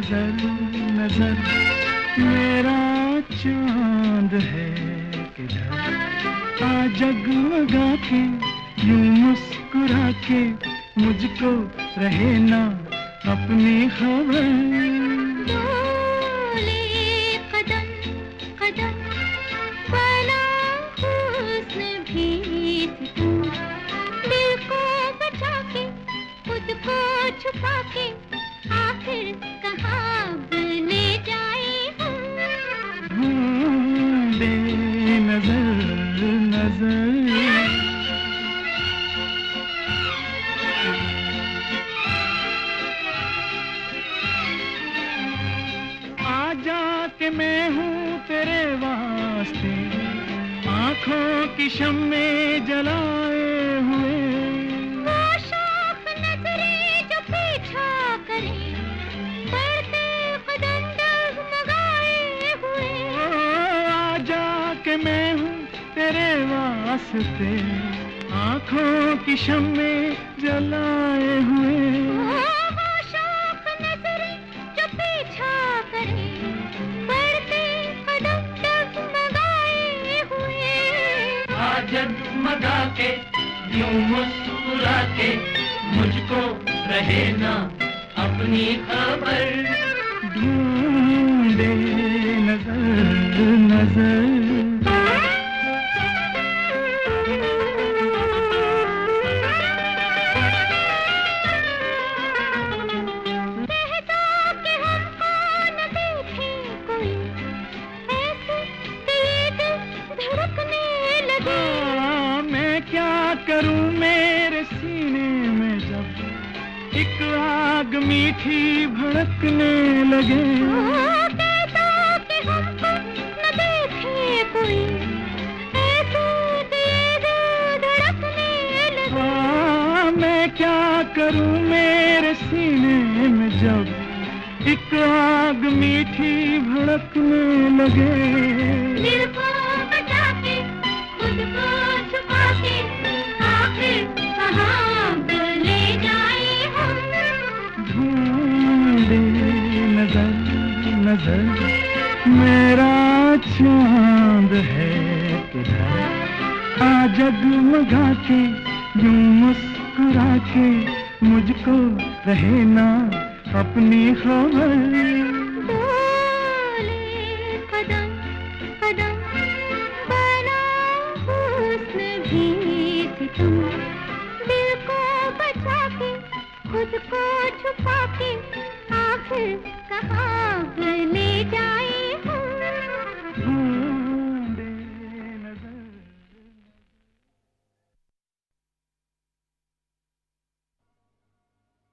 नजर नजर मेरा चांद है किधर, आ जगमगा के यूं मुस्कुरा के मुझको रहे ना अपनी खबर। डोले कदम कदम बना हुस्न भी सितम, दिल को बचा के खुद को छुपा के आखिर कहाँ ले जाए हम। बेनज़र नज़र कि मैं हूँ तेरे वास्ते आँखों की शम्मे जलाए हुए। वो शौक नजरें जो पीछा करें, बढ़ते कदम डगमगाए हुए। आजा कि मैं हूँ तेरे वास्ते आँखों की शम्मे जलाए हुए। वो शौक नजरें जो पीछा करें, जगमगा के यूं मुस्कुरा के मुझको रहे ना अपनी खबर। ढूंढे नजर नजर करूं मेरे सीने में जब एक आग मीठी भड़कने लगे। न देखे कोई ऐसे दिल धड़कने लगे। मैं क्या करूं मेरे सीने में जब एक आग मीठी भड़कने लगे। दिल को बचा के खुद को छुपा के नजर मेरा चांद है किधर, आ जगमगा के यूं मुस्कुरा के मुझको रहे ना अपनी खबर। डोले कदम कदम बना हुस्न भी सितम, दिल को बचा के खुद को छुपा के आखिर कहाँ